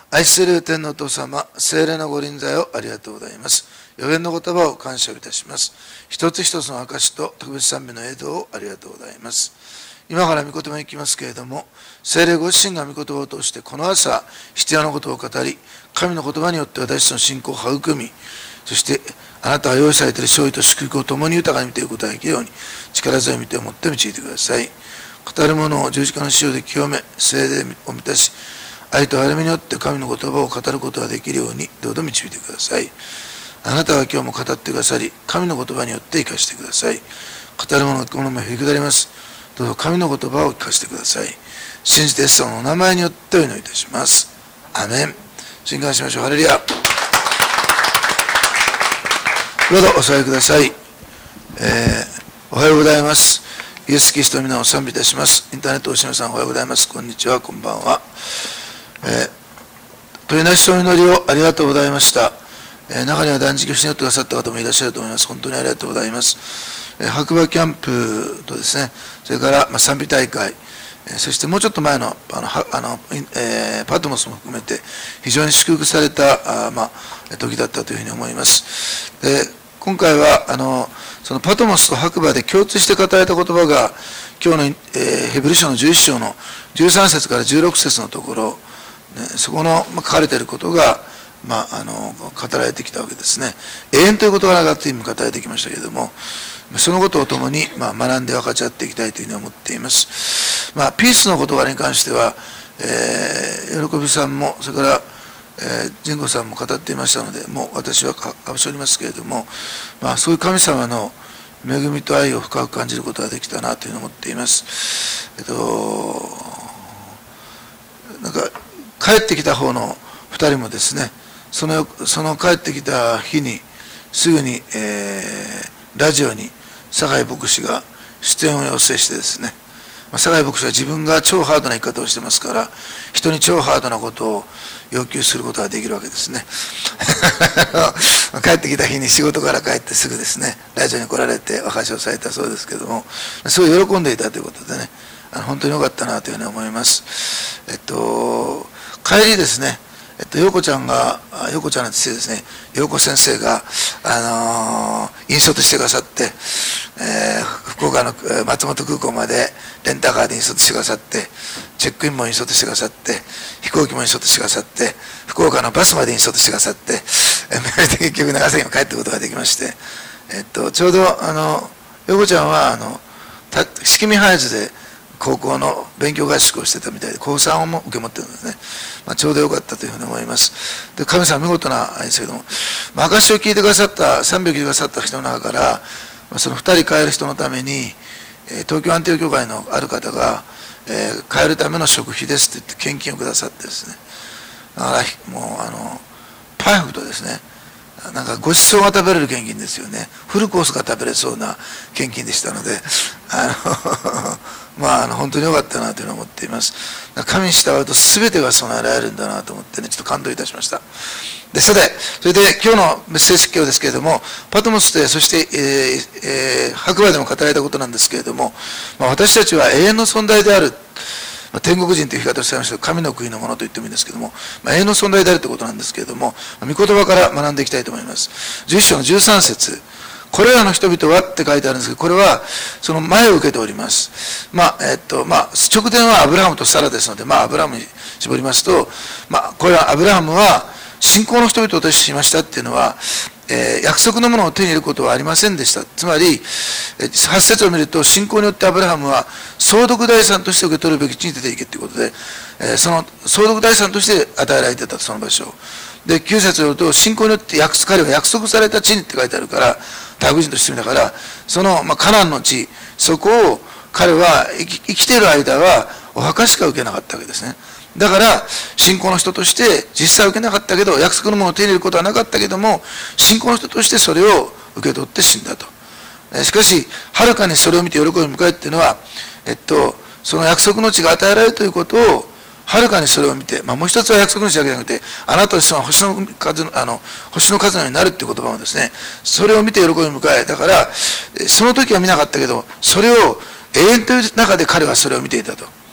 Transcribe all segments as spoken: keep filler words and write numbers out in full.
愛する天のお父様、聖霊のご臨在をありがとうございます。予言の言葉を感謝いたします。一つ一つの証と特別賛美の映像をありがとうございます。今から御言葉に行きますけれども、聖霊ご自身が御言葉を通してこの朝必要なことを語り、神の言葉によって私の信仰を育み、そしてあなたが用意されている勝利と祝福を共に豊かに見ていくことができるように、力強い御手を持って導いてください。語るものを十字架の塩で清め、聖霊を満たし、愛と憐れみによって神の言葉を語ることができるようにどうぞ導いてください。あなたが今日も語ってくださり、神の言葉によって生かしてください。語るものがこのまま振り下ります。どうぞ神の言葉を聞かせてください。信じてイエス様のお名前によってお祈りいたします。アメン。信感しましょう。ハレルヤ。どうぞお座りください。えー、おはようございます。イエス・キリストの皆を賛美いたします。インターネットおしのさんおはようございます。こんにちは、こんばんは。えー、取りなしとお祈りをありがとうございました。えー、中には断食をしにってくださった方もいらっしゃると思います。本当にありがとうございます。えー、白馬キャンプとですね、それから、まあ、賛美大会、えー、そしてもうちょっと前のあのはあの、えー、パトモスも含めて非常に祝福されたあ、まあ、時だったというふうに思います。で今回はあのそのパトモスと白馬で共通して語られた言葉が今日の、えー、ヘブル書のじゅういち章のじゅうさん節からじゅうろく節のところ、ね、そこの、まあ、書かれていることが、まあ、あの語られてきたわけですね。永遠ということが長く意味語られてきましたけれども、そのことを共に、まあ、学んで分かち合っていきたいというふうに思っています。まあ、ピースの言葉に関しては、えー、喜びさんもそれからえー、神吾さんも語っていましたので、もう私はかぶせおりますけれども、まあ、そういう神様の恵みと愛を深く感じることができたなというふうに思っています。えっと、なんか帰ってきた方のふたりもですね、そのその帰ってきた日にすぐに、えー、ラジオに酒井牧師が出演を要請してですね、酒井牧師は自分が超ハードな生き方をしてますから、人に超ハードなことを要求することができるわけですね。帰ってきた日に仕事から帰ってすぐですね、ラジオに来られてお話をされたそうですけども、すごい喜んでいたということでね、あの本当に良かったなというふうに思います。えっと、帰りですね、えっと、陽子ちゃんが、陽子ちゃんの父ですね、陽子先生が、あのー、引率してくださって、えー、福岡の松本空港までレンタカーで引率してくださって、チェックインも引率してくださって、飛行機も引率してくださって、福岡のバスまで引率してくださって、結局長崎に帰ってくることができまして、えっと、ちょうど、あの、陽子ちゃんは、あの、式見ハイズで、高校の勉強合宿をしてたみたいで、高さんをも受け持ってるんですね。まあ、ちょうどよかったというふうに思います。で、神様見事なあれですけども、まあ、証を聞いてくださった、賛美を聞いてくださった人の中から、まあ、そのふたり帰る人のために、えー、東京安定教会のある方が、えー、帰るための食費ですって言って献金をくださってですね、だからもうあのパーフェクトですね。なんかごちそうが食べれる献金ですよね。フルコースが食べれそうな献金でしたので、あのまあ、あの本当に良かったなというふうに思っています。神に従うと全てが備えられるんだなと思ってね、ちょっと感動いたしました。で、さて、それで今日のメッセージ説教ですけれども、パトモスで、そして、えーえー、白馬でも語られたことなんですけれども、まあ、私たちは永遠の存在である。まあ、天国人という言い方をしていましたが、神の国のものと言ってもいいんですけども、まあ、永遠の存在であるということなんですけれども、御言葉から学んでいきたいと思います。じゅういち章のじゅうさん節、これらの人々はって書いてあるんですけど、これはその前を受けております。まあ、えっと、まあ、直伝はアブラハムとサラですので、まあ、アブラハムに絞りますと、まあ、これはアブラハムは信仰の人々としましたっていうのは、えー、約束のものを手に入れることはありませんでした。つまり、はち節を見ると、信仰によってアブラハムは相続財産として受け取るべき地に出ていけということで、えー、その相続財産として与えられていたその場所。で、きゅう節を見ると、信仰によって約彼は約束された地にって書いてあるから、他国人としてみだから、その、まあ、カナンの地、そこを彼は生き、生きている間はお墓しか受けなかったわけですね。だから、信仰の人として実際受けなかったけど、約束のものを手に入れることはなかったけども、信仰の人としてそれを受け取って死んだと。しかし、はるかにそれを見て喜び迎えっていうのは、えっと、その約束の地が与えられるということを、はるかにそれを見て、まあ、もう一つは約束の地だけじゃなくて、あなたとしては星の数の、あの、星の数のようになるっていう言葉もですね、それを見て喜び迎え、だから、その時は見なかったけど、それを永遠という中で彼はそれを見ていたと。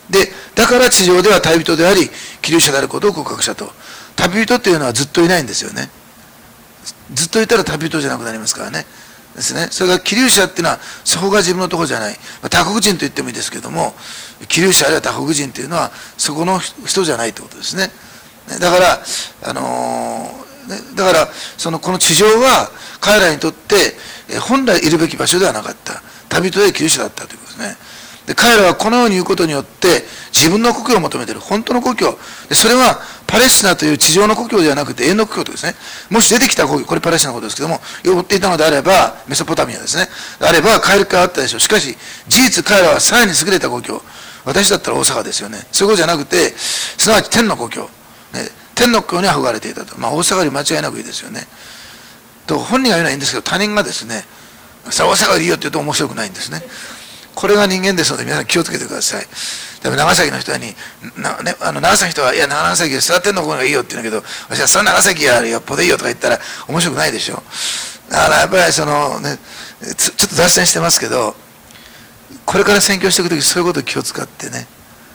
で、だから地上では旅人であり、寄留者であることを告白したと。旅人っていうのはずっといないんですよね。ずっといたら旅人じゃなくなりますからね。ですね。それから寄留者っていうのは、そこが自分のところじゃない。他国人と言ってもいいですけども、寄留者あるいは他国人っていうのは、そこの人じゃないってことですね。だから、あのー、だから、その、この地上は、彼らにとって、本来いるべき場所ではなかった。旅人で寄留者だったということですね。で、彼らはこのように言うことによって、自分の故郷を求めている。本当の故郷。で、それは、パレスチナという地上の故郷ではなくて、永遠の故郷とですね。もし出てきた故郷、これパレスチナのことですけども、呼っていたのであれば、メソポタミアですね。であれば、帰る気はあったでしょう。しかし、事実彼らはさらに優れた故郷。私だったら大阪ですよね。そういうことじゃなくて、すなわち天の故郷。ね、天の故郷に憧れていたと。まあ、大阪より間違いなくいいですよね。と、本人が言うのはいいんですけど、他人がですね、さあ大阪よりいいよって言うと面白くないんですね。これが人間ですので、皆さん気をつけてください。でも長崎の人に、なね、あの長崎の人は、いや、長崎で座ってんの方がいいよって言うんだけど、私はそれ長崎やよっぽどいいよとか言ったら面白くないでしょ。だからやっぱりその、ね、ちょっと脱線してますけど、これから宣教していくとき、そういうことを気を使ってね。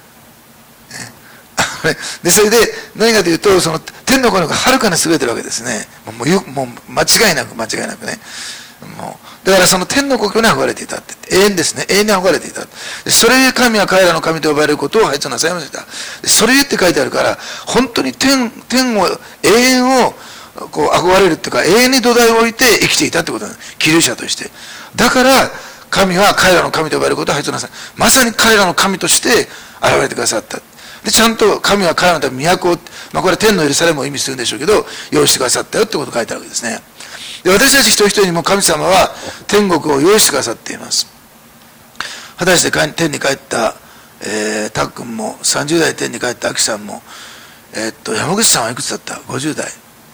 で、それで、何かというと、その、天の子の方がはるかに優れてるわけですね。もう、もう間違いなく、間違いなくね。もうだからその天の故郷に憧れていたって。永遠ですね。永遠に憧れていた。それゆえ神は彼らの神と呼ばれることを拝聴なさいました。それゆえって書いてあるから、本当に天、天を、永遠を、こう憧れるっていうか、永遠に土台を置いて生きていたってことなんです。寄留者として。だから、神は彼らの神と呼ばれることを拝聴なさい。まさに彼らの神として現れてくださった。で、ちゃんと神は彼らのために都を、まあこれは天のエルサレムを意味するんでしょうけど、用意してくださったよってことを書いてあるわけですね。で、私たち一人一人にも神様は天国を用意してくださっています。果たして天に帰った、えー、たっくんも、さんじゅう代天に帰ったあきさんも、えー、っと、山口さんはいくつだった ?ごじゅう 代。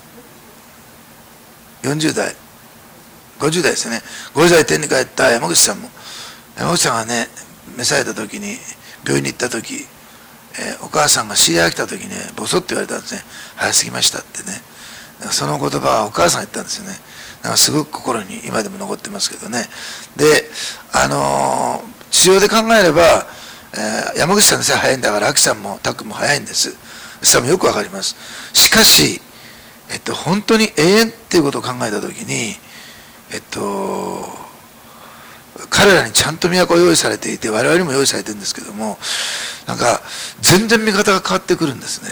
よんじゅう代。ごじゅう代ですよね。ごじゅう代天に帰った山口さんも。山口さんがね、召された時に、病院に行った時、えー、お母さんが知り合い来た時にね、ボソッと言われたんですね。早すぎましたってね。その言葉はお母さんが言ったんですよね。なんかすごく心に今でも残ってますけどね。で、あのー、地上で考えれば、えー、山口さんのせい早いんだから、あきさんもたっくんも早いんです。それもよくわかります。しかし、えっと、本当に永遠っていうことを考えたときに、えっと、彼らにちゃんと都を用意されていて、我々にも用意されてるんですけども、なんか、全然見方が変わってくるんですね。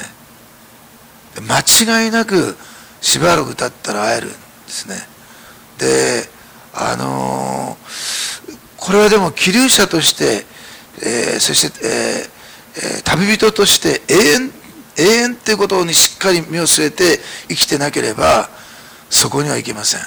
間違いなく、しばらく経ったら会えるんですね。で、あのー、これはでも寄留者として、えー、そして、えーえー、旅人として永遠、永遠っていうことにしっかり身を据えて生きてなければ、そこには行けません。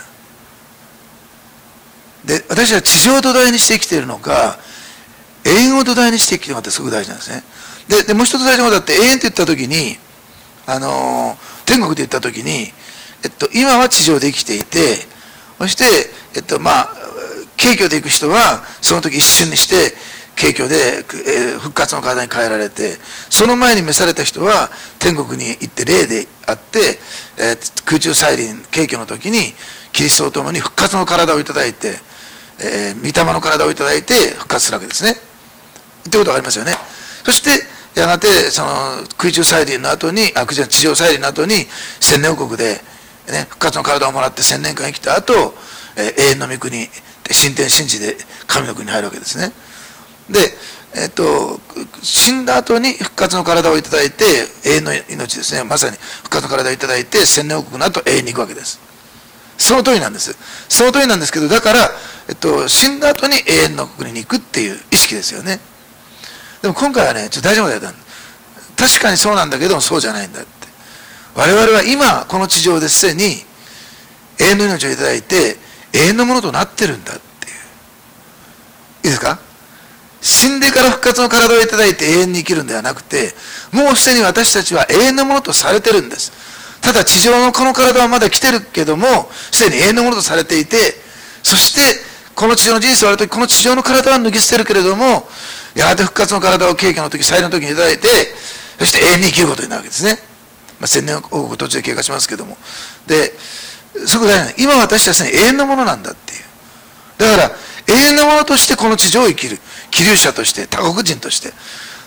で、私は地上を土台にして生きているのか、永遠を土台にして生きているのかってすごく大事なんですね。で、でもう一つ大事なことだって、永遠って言ったときに、あのー、天国で言ったときに、えっと、今は地上で生きていて、そして、えっと、まあ、軽挙で行く人は、その時一瞬にして、軽挙で、えー、復活の体に変えられて、その前に召された人は、天国に行って霊であって、えー、空中再臨、軽挙の時に、キリストと共に復活の体をいただいて、えー、御霊の体をいただいて復活するわけですね。ってことがありますよね。そして、やがて、その、空中再臨の後に、あ、地上再臨の後に、千年王国で、ね、復活の体をもらって千年間生きた後、えー、永遠の御国、神天神地で神の国に入るわけですね。で、えっと、死んだ後に復活の体をいただいて、永遠の命ですね。まさに復活の体をいただいて、千年王国の後永遠に行くわけです。その通りなんです。その通りなんですけど、だから、えっと、死んだ後に永遠の国に行くっていう意識ですよね。でも今回はね、ちょっと大丈夫だよ。確かにそうなんだけども、そうじゃないんだって。我々は今、この地上ですでに永遠の命をいただいて、永遠のものとなってるんだっていう。いいですか？死んでから復活の体をいただいて永遠に生きるんではなくて、もうすでに私たちは永遠のものとされてるんです。ただ地上のこの体はまだ来てるけども、すでに永遠のものとされていて、そして、この地上の人生を終わるとき、この地上の体は脱ぎ捨てるけれども、やがて復活の体を軽挙の時、再臨の時にいただいて、そして永遠に生きることになるわけですね。まあ、千年王国途中で経過しますけども。で、そこで、今私たちは永遠のものなんだっていう。だから、永遠のものとしてこの地上を生きる。寄留者として、他国人として。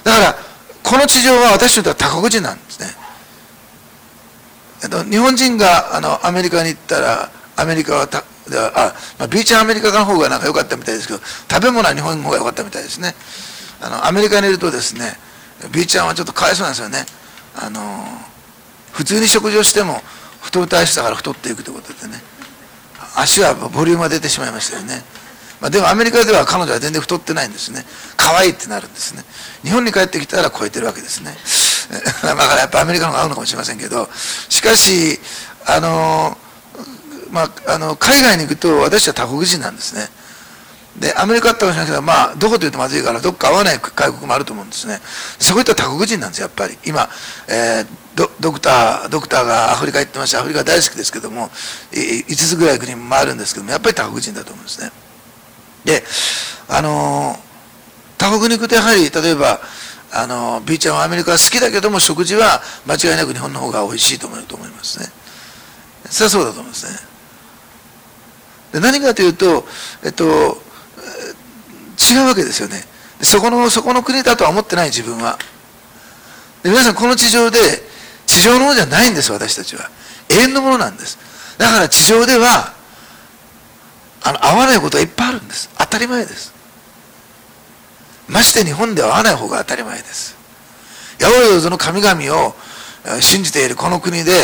だからこの地上は私にとっては他国人なんですね。えっと、日本人があのアメリカに行ったら、アメリカはたあ、まあ、ビーチはアメリカの方がなんか良かったみたいですけど、食べ物は日本の方が良かったみたいですね。あのアメリカにいるとですね、ビーチはちょっとかわいそうなんですよね。あの普通に食事をしても太る体質だから太っていくということでね、足はボリュームが出てしまいましたよね。まあ、でもアメリカでは彼女は全然太ってないんですね。可愛いってなるんですね。日本に帰ってきたら超えてるわけですね。だからやっぱアメリカの方が合うのかもしれませんけど、しかしあの、まあ、あの海外に行くと私は他国人なんですね。でアメリカってかもしれないけど、まあどこというとまずいからどっか合わない外国もあると思うんですね。そこいった他国人なんですよやっぱり。今、えー、ド, ドクタードクターがアフリカ行ってまして、アフリカ大好きですけども、いつつぐらい国も回るんですけども、やっぱり他国人だと思うんですね。であの他国に行くとやはり例えばあの B ちゃんはアメリカは好きだけども、食事は間違いなく日本の方が美味しいと思うと思いますね。それはそうだと思うんですね。で何かというと、えっと、違うわけですよね。でそこのそこの国だとは思ってない自分は。で皆さんこの地上で地上のものじゃないんです。私たちは永遠のものなんです。だから地上ではあの合わないことがいっぱいあるんです。当たり前です。まして日本では合わない方が当たり前です。八百万の神々を信じているこの国で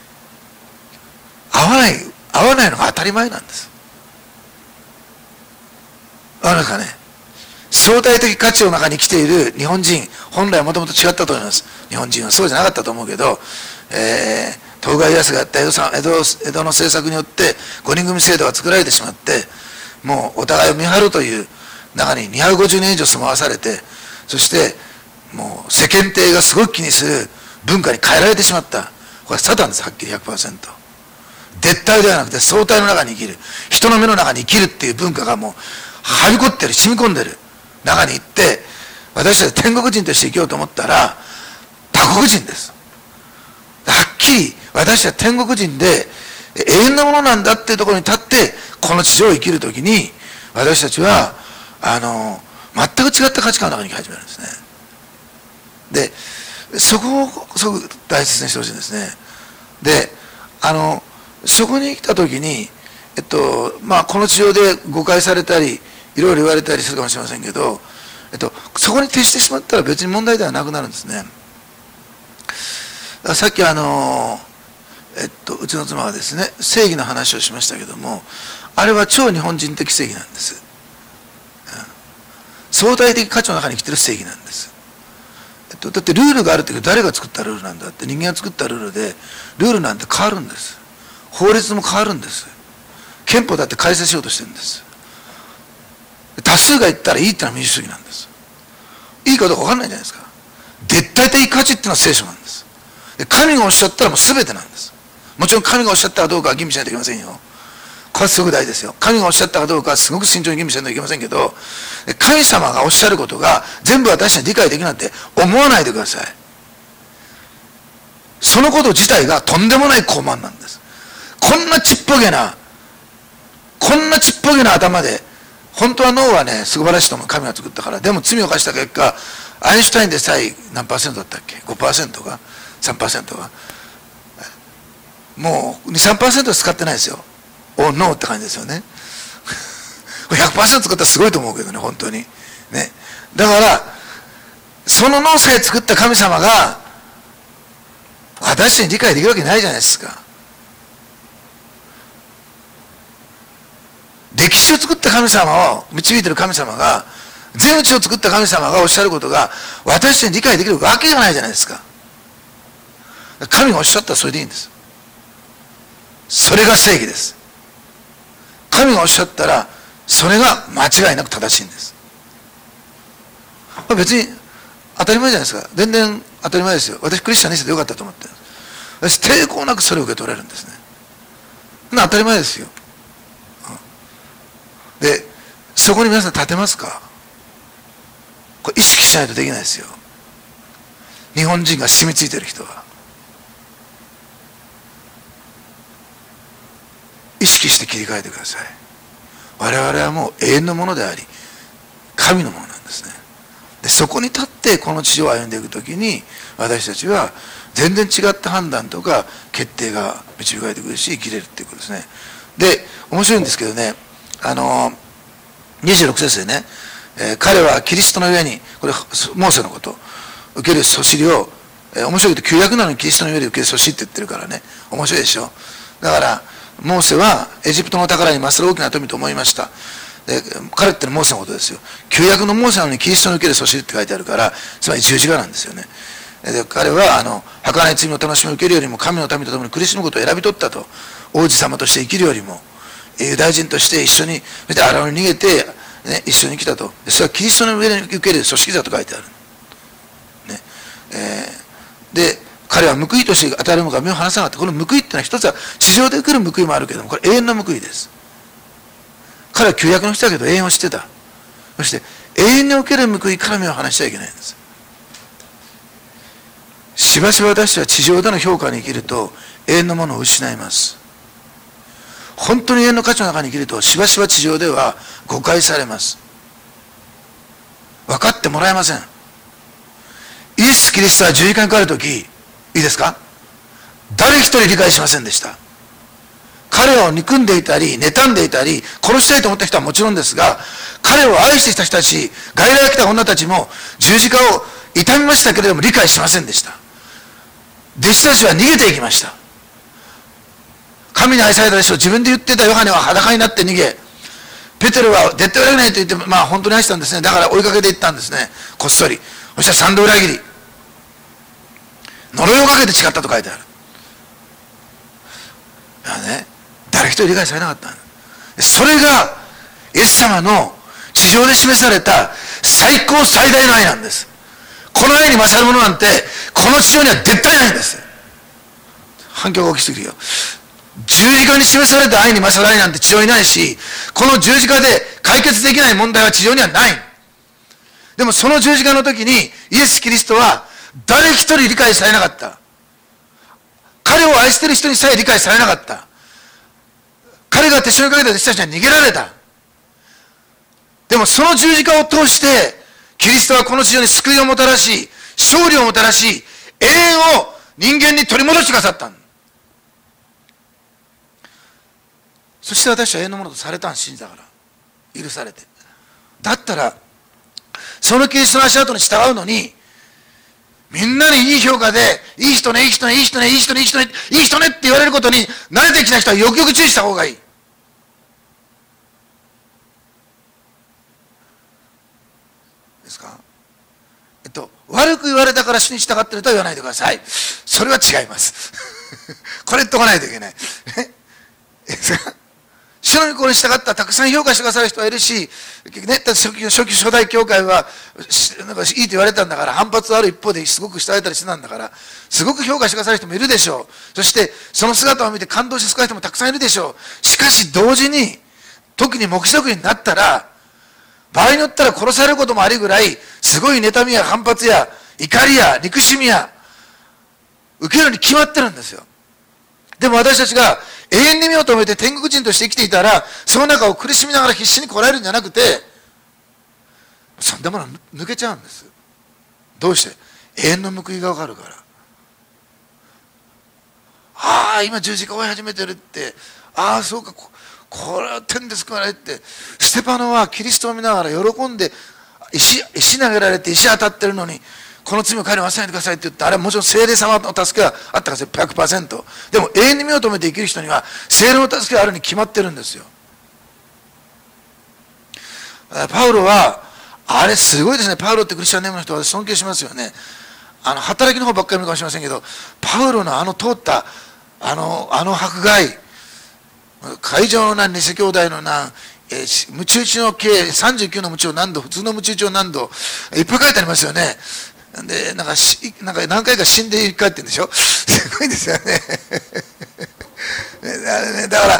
合わない合わないのが当たり前なんです。わかりますかね。相対的価値の中に生きている日本人、本来はもともと違ったと思います。日本人はそうじゃなかったと思うけど、えー、徳川家康がやった江戸さん江戸江戸の政策によって五人組制度が作られてしまって、もうお互いを見張るという中ににひゃくごじゅうねん以上住まわされて、そしてもう世間体がすごく気にする文化に変えられてしまった。これはサタンです。はっきり ひゃくパーセント。絶対ではなくて相対の中に生きる、人の目の中に生きるっていう文化がもうはびこってる、染み込んでる中に行って、私たち天国人として生きようと思ったら他国人です。はっきり私たち天国人で永遠なものなんだっていうところに立ってこの地上を生きるときに、私たちはあの全く違った価値観の中に生き始めるんですね。でそこをすごく大切にしてほしいんですね。であのそこに来たときに、えっとまあ、この地上で誤解されたりいろいろ言われたりするかもしれませんけど、えっと、そこに徹してしまったら別に問題ではなくなるんですね。さっきあの、えっと、うちの妻はですね、正義の話をしましたけども、あれは超日本人的正義なんです。相対的価値の中に生きてる正義なんです。えっと、だってルールがあるっていうけど、誰が作ったルールなんだって、人間が作ったルールでルールなんて変わるんです。法律も変わるんです。憲法だって改正しようとしてるんです。多数が言ったらいいってのは民主主義なんです。いいかどうか分かんないじゃないですか。絶対的価値っていうのは聖書なんです。で神がおっしゃったらもう全てなんです。もちろん神がおっしゃったかどうかは吟味しないといけませんよ。これはすごく大事ですよ。神がおっしゃったかどうかはすごく慎重に吟味しないといけませんけど、神様がおっしゃることが全部私に理解できるなんて思わないでください。そのこと自体がとんでもない高慢なんです。こんなちっぽけなこんなちっぽけな頭で、本当は脳はね素晴らしいと思う、神が作ったから。でも罪を犯した結果、アインシュタインでさえ何パーセントだったっけ、 ごパーセント が さんパーセント がもう にじゅうさんパーセント 使ってないですよ。おノーって感じですよね。ひゃくパーセント 使ったらすごいと思うけどね、本当にね。だからその脳さえ作った神様が私に理解できるわけないじゃないですか。歴史を作った神様を導いている神様が、全宇宙を作った神様がおっしゃることが私に理解できるわけがないじゃないですか。神がおっしゃったらそれでいいんです。それが正義です。神がおっしゃったらそれが間違いなく正しいんです。別に当たり前じゃないですか。全然当たり前ですよ。私クリスチャンにしててよかったと思って、私抵抗なくそれを受け取れるんですね。当たり前ですよ。でそこに皆さん立てますか。これ意識しないとできないですよ。日本人が染みついてる人は意識して切り替えてください。我々はもう永遠のものであり神のものなんですね。でそこに立ってってこの地上を歩んでいくときに、私たちは全然違った判断とか決定が導かれてくるし、生きれるっていうことですね。で、面白いんですけどね、あのにじゅうろく節でね、えー、彼はキリストの上に、これモーセのこと、受けるそしりを、えー、面白いけど旧約なのにキリストの上で受けるそしりって言ってるからね、面白いでしょ。だからモーセはエジプトの宝に勝る大きな富と思いました。で彼ってのはモーセのことですよ。旧約のモーセなのにキリストの受けるそしりって書いてあるから、つまり十字架なんですよね。で彼はあの儚い罪の楽しみを受けるよりも神の民と共に苦しむことを選び取ったと。王子様として生きるよりもユダヤ人として一緒に、そして荒野に逃げて、ね、一緒に来たと。それはキリストの上に受ける組織だと書いてある、ねえー、で彼は報いとして与えるものが目を離さなかった。この報いっていうのは一つは地上で受ける報いもあるけども、これ永遠の報いです。彼は旧約の人だけど永遠を知ってた。そして永遠に受ける報いから目を離しちゃいけないんです。しばしば私は地上での評価に生きると永遠のものを失います。本当に永遠の価値の中に生きるとしばしば地上では誤解されます。分かってもらえません。イエス・キリストは十字架にかかるとき、いいですか、誰一人理解しませんでした。彼を憎んでいたり妬んでいたり殺したいと思った人はもちろんですが、彼を愛してきた人たち、外来来た女たちも十字架を痛みましたけれども理解しませんでした。弟子たちは逃げていきました。神に愛されたでしょう。自分で言ってたヨハネは裸になって逃げ、ペテロは絶対裏切らないと言って、まあ本当に愛したんですね。だから追いかけていったんですね、こっそり。そしたら三度裏切り、呪いをかけて誓ったと書いてある。だからね、誰一人理解されなかった。それがイエス様の地上で示された最高最大の愛なんです。この愛に勝るものなんてこの地上には絶対ないんです。反響が大きすぎるよ。十字架に示された愛に勝る愛なんて地上にないし、この十字架で解決できない問題は地上にはない。でもその十字架の時にイエス・キリストは誰一人理解されなかった。彼を愛している人にさえ理解されなかった。彼が手塩にかけた弟子たちは逃げられた。でもその十字架を通してキリストはこの地上に救いをもたらし、勝利をもたらし、永遠を人間に取り戻してくださったんだ。そして私は永遠のものとされたん、信じたから。許されて。だったら、そのキリストの足跡に従うのに、みんなにいい評価で、いい人ね、いい人ね、いい人ね、いい人ね、いい人ね、いい人ねって言われることに慣れてきた人はよくよく注意した方がいい。ですか？えっと、悪く言われたから主に従ってるとは言わないでください。それは違います。これ言っとかないといけない。主の御心に従ったらたくさん評価してくださる人はいるし、ね、初期、初期初代教会はなんかいいと言われたんだから、反発ある一方ですごく慕われたりしてたんだから、すごく評価してくださる人もいるでしょう。そしてその姿を見て感動して救われる人もたくさんいるでしょう。しかし同時に、特に黙示録になったら、場合によったら殺されることもありぐらい、すごい妬みや反発や怒りや憎しみや受けるに決まってるんですよ。でも私たちが永遠に目を留めて天国人として生きていたら、その中を苦しみながら必死にこらえるんじゃなくて、そんなもの抜けちゃうんです。どうして？永遠の報いが分かるから。ああ、今十字架を追い始めてるって、ああ、そうか、ここれは天で救われって、ステパノはキリストを見ながら喜んで、石、石投げられて石当たってるのに、この罪を彼に忘れないでくださいって言って、あれはもちろん聖霊様の助けがあったからですよ、ひゃくパーセント。でも永遠に目を留めて生きる人には聖霊の助けがあるに決まってるんですよ。パウロはあれすごいですね。パウロってクリスチャンネームの人は尊敬しますよね。あの働きの方ばっかり見るかもしれませんけど、パウロのあの通ったあのあの迫害、会場の難、偽兄弟の難、えー、ムチ打ちの計さんじゅうきゅうのムチを何度、普通のムチ打ちを何度、いっぱい書いてありますよね。で、なんかし、なんか何回か死んで生き返ってるんでしょ。すごいですよね。だから、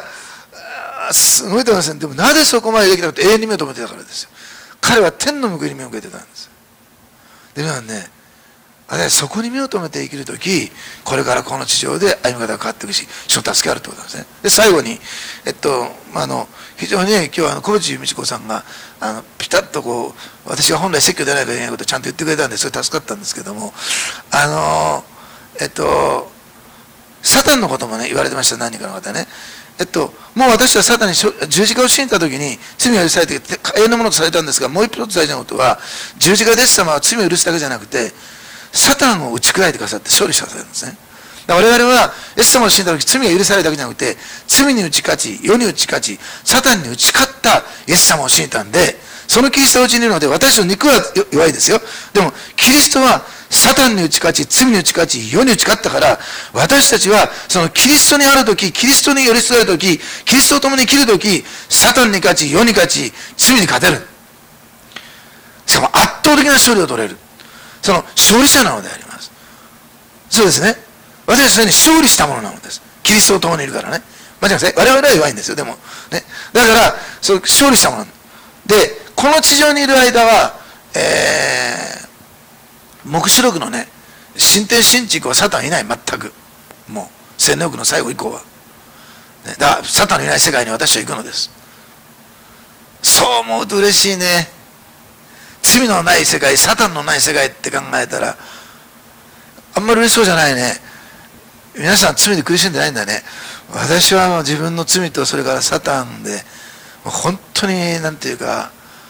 すごいと思いますね。でもなぜそこまでできたかって永遠に目を留めてたからですよ。彼は天の報いに目を向けてたんです。で、皆さんね、 私そこに目を留めて生きるとき、これからこの地上で歩み方が変わっていくし、主の助けあるってことなんですね。で、最後に、えっと、あの、非常にね、今日はあの小渕美智子さんが、あの、ピタッとこう、私が本来説教でないといけないことをちゃんと言ってくれたんで、それ助かったんですけども、あの、えっと、サタンのこともね、言われてました、何人かの方ね。えっと、もう私はサタンに十字架を信じたときに罪が許されて永遠のものとされたんですが、もう一つ大事なことは、十字架でイエス様は罪を許すだけじゃなくて、サタンを打ち砕いてくださって勝利したされるんですね。我々はイエス様を信じたとき、罪が許されるだけじゃなくて、罪に打ち勝ち、世に打ち勝ち、サタンに打ち勝ったイエス様を信じたんで、そのキリストをうちにいるので、私の肉は弱いですよ。でも、キリストはサタンに打ち勝ち、罪に打ち勝ち、世に打ち勝ったから、私たちはそのキリストにあるとき、キリストに寄り添えるとき、キリストと共に生きるとき、サタンに勝ち、世に勝ち、罪に勝てる。その圧倒的な勝利を取れる。その勝利者なのであります。そうですね。私たちすでに勝利したものなのです。キリストと共にいるからね。間違いません。我々は弱いんですよ、でも。ね。だから、その勝利したもの。で、この地上にいる間は、えー、黙示録のね、新天新地以降はサタンいない、全く。もう、千年億の最後以降は。ね、だから、サタンのいない世界に私は行くのです。そう思うと嬉しいね。罪のない世界、サタンのない世界って考えたら、あんまり嬉しそうじゃないね。皆さん罪で苦しんでないんだね。私はもう自分の罪とそれからサタンで、本当になんていうか、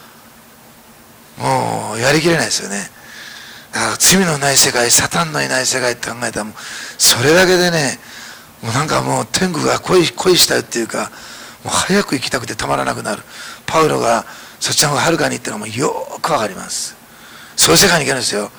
もうやりきれないですよね。だから罪のない世界、サタンのいない世界って考えたら、もうそれだけでね、もうなんかもう天国が恋、恋したいっていうか、もう早く行きたくてたまらなくなる。パウロがそっちの方がはるかにっていうのもよーくわかります。そういう世界に行けるんですよ。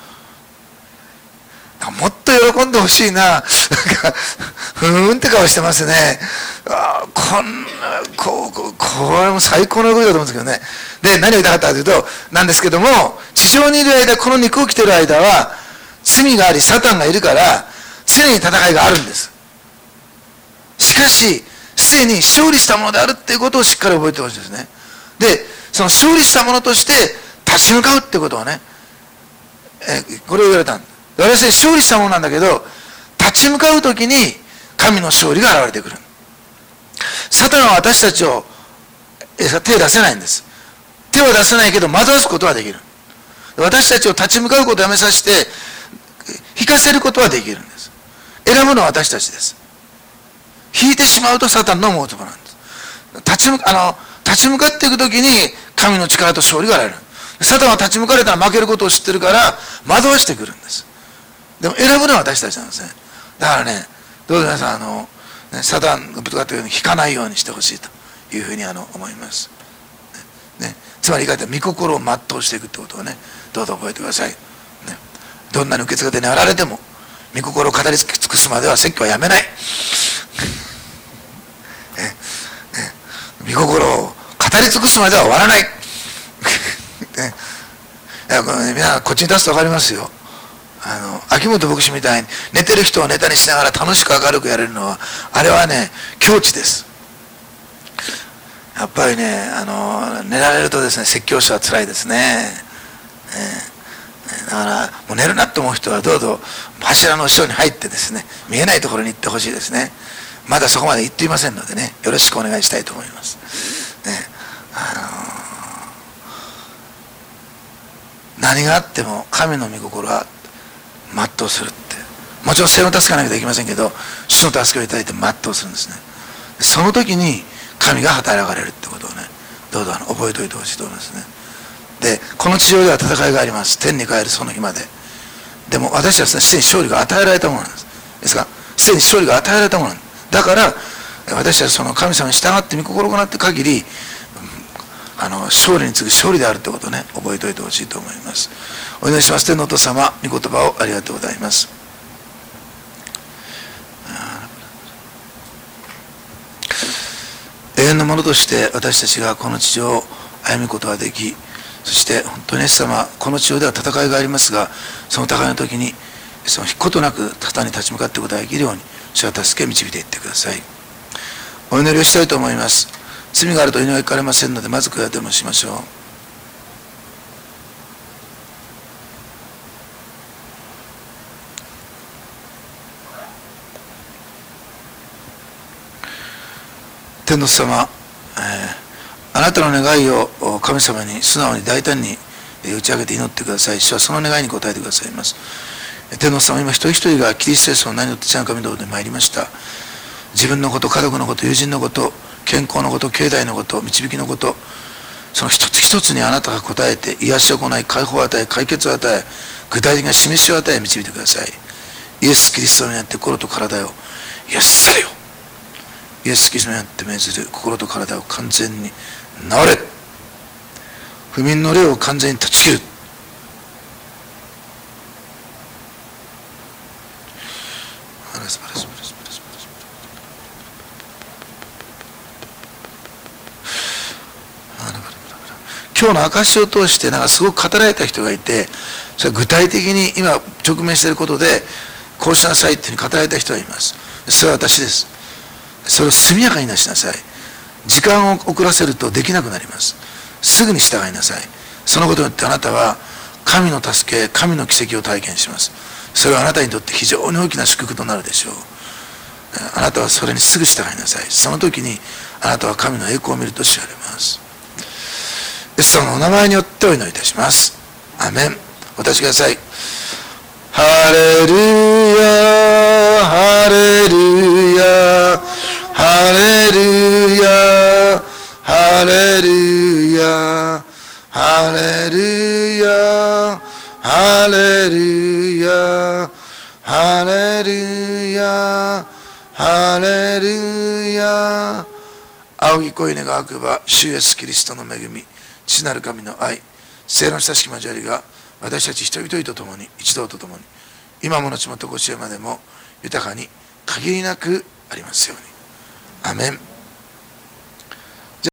もっと喜んでほしいな。なんか、ふーんって顔してますね。あこんな、こう、こう、これも最高の動きだと思うんですけどね。で、何を言いたかったかというと、なんですけども、地上にいる間、この肉を着ている間は、罪があり、サタンがいるから、常に戦いがあるんです。しかし、すでに勝利したものであるっていうことをしっかり覚えてほしいですね。で、その勝利したものとして立ち向かうってことをね、えこれを言われたんです。私は勝利したものなんだけど、立ち向かうときに神の勝利が現れてくる。サタンは私たちを手を出せないんです。手を出せないけど惑わすことはできる。私たちを立ち向かうことをやめさせて引かせることはできるんです。選ぶのは私たちです。引いてしまうとサタンの思うところなんです。立ち向か、あの、立ち向かっていくときに神の力と勝利が現れる。サタンは立ち向かれたら負けることを知ってるから惑わしてくるんです。でも選ぶのは私たちなんですね。だからね、どうぞ皆さん、あの、ね、サタンがぶつかっているように引かないようにしてほしいというふうにあの思います。ねね、つまり言い換えて、御心を全うしていくってことをね、どうぞ覚えてください。ね、どんなに受け継がれてあられても、御心を語り尽くすまでは説教はやめない。ねね、御心を語り尽くすまでは終わらない。ね、いやこのね、皆さんこっちに立つと分かりますよ。あの秋元牧師みたいに寝てる人をネタにしながら楽しく明るくやれるのは、あれはね、境地です。やっぱりね、あの寝られるとですね、説教師はつらいですね。ね、だからもう寝るなと思う人はどうぞ柱の後ろに入ってですね、見えないところに行ってほしいですね。まだそこまで行っていませんのでね、よろしくお願いしたいと思います。ね、あの何があっても神の御心は全うするって、もちろん背を助かなきゃできませんけど、主の助けをいただいて全うするんですね。その時に神が働かれるってことをね、どうぞあの覚えておいてほしいと思いますね。で、この地上では戦いがあります。天に帰るその日まで。でも私たちはすでに勝利が与えられたものなんです。ですが、すでに勝利が与えられたものなんです。だから私たちはその神様に従って御心を行って限り、あの勝利に次ぐ勝利であるということをね、覚えておいてほしいと思います。お祈りします。天のお父様、御言葉をありがとうございます。永遠のものとして私たちがこの地上を歩むことができ、そして本当にイエス様、この地上では戦いがありますが、その戦いの時にその引くことなく旗に立ち向かっていくことができるように、主は助け導いていってください。お祈りをしたいと思います。罪があると祈りが聞かれませんので、まず悔やでもしましょう。 天の様、えー、あなたの願いを神様に素直に大胆に打ち上げて祈ってください。主はその願いに応えてくださいます。天の様、今一人一人がキリストイエスの名によって父なる神の道で参りました。自分のこと、家族のこと、友人のこと、健康のこと、経済のこと、導きのこと、その一つ一つにあなたが答えて、癒しを行い、解放を与え、解決を与え、具体的な示しを与え、導いてください。イエス・キリストによって心と体を癒されよ。イエス・キリストによって命ずる心と体を完全に治れ。不眠の霊を完全に断ち切る。今日の証を通してなんかすごく語られた人がいて、それは具体的に今直面していることでこうしなさいっていうふうに語られた人がいます。それは私です。それを速やかになしなさい。時間を遅らせるとできなくなります。すぐに従いなさい。そのことによってあなたは神の助け、神の奇跡を体験します。それはあなたにとって非常に大きな祝福となるでしょう。あなたはそれにすぐ従いなさい。その時にあなたは神の栄光を見ると知られます。イエス様のお名前によってお祈りいたします。アメン。お立ちください。ハレルヤ、ハレルヤ、ハレルヤ、ハレルヤ、ハレルヤ、ハレルヤ、ハレルヤ、ハレルヤ。仰ぎ声願わくば、主イエスキリストの恵み、父なる神の愛、聖の親しき交わりが私たち一人一人と共に、一同と共に、今も後もとこしえまでも豊かに限りなくありますように。アメン。